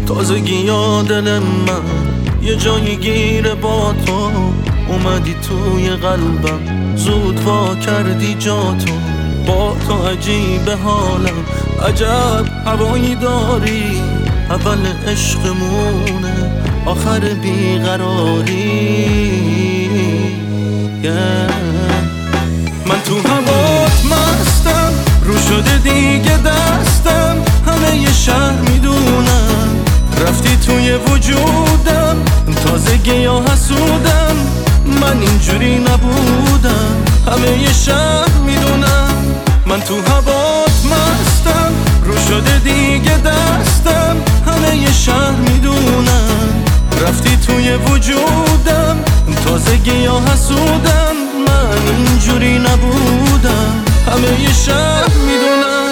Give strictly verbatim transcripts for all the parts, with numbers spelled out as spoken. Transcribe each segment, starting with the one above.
تازگی یا دل من یه جایی گیره با تو، اومدی توی قلبم زود وا کردی جاتو. با تو عجیب حالم، عجب هوایی داری، اول عشقمونه آخر بیقراری. yeah. من تو هوات مستم، رو شده دیگه دستم، همه یه شهر میدونم رفتی توی وجودم. تازگی یا حسودم، من اینجوری نبودم، همه یه شهر میدونم. من تو هوات مستم، رو شده دیگه دستم، همه یه شهر میدونم رفتی توی وجودم. تازگی یا حسودم، من اینجوری نبودم، همه یه شهر میدونم.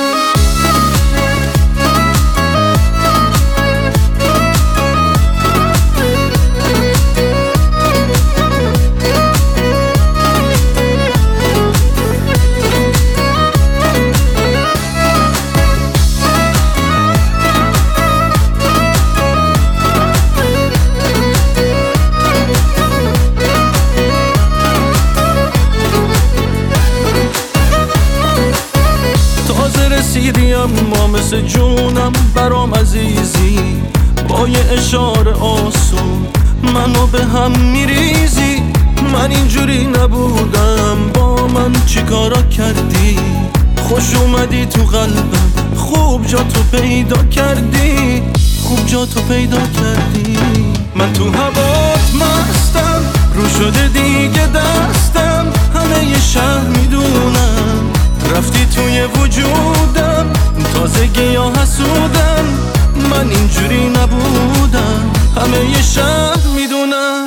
رسیدی اما مثل جونم برام عزیزی، با یه اشاره آسون منو به هم میریزی. من اینجوری نبودم، با من چی کارا کردی؟ خوش اومدی تو قلبم، خوب جا تو پیدا کردی، خوب جا تو پیدا کردی. من تو هوات مستم، رو شده دیگه دستم، همه یه شهر میدونم رفتی توی وجودم. تازگی یا حسودم، من اینجوری نبودم، همه یه شهر میدونم.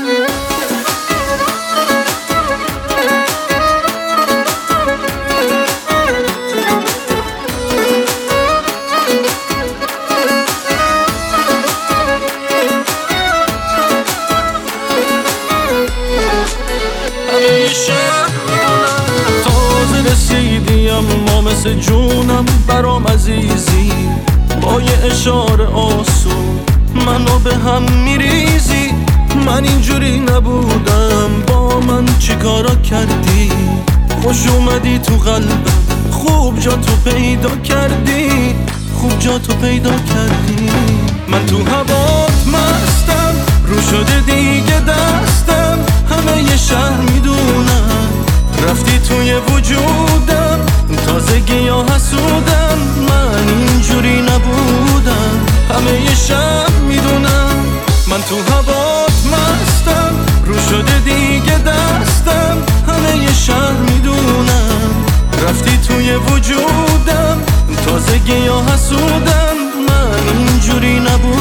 همه یه شهر میدونم. تازه رسیدی اما مثل جونم برام عزیزی، با یه اشاره آسون منو به هم میریزی. من اینجوری نبودم، با من چی کارا کردی؟ خوش اومدی تو قلبم، خوب جا تو پیدا کردی، خوب جا تو پیدا کردی. من تو هوات مستم، رو شده دیگه دستم، همه یه شهر میدونم رفتی توی وجودم. تازگی یا حسودم، من اینجوری نبودم، همه یه شهر میدونم. من تو هوات مستم، رو شده دیگه دستم، همه یه شهر میدونم رفتی توی وجودم. تازگی یا حسودم، من اینجوری نبودم.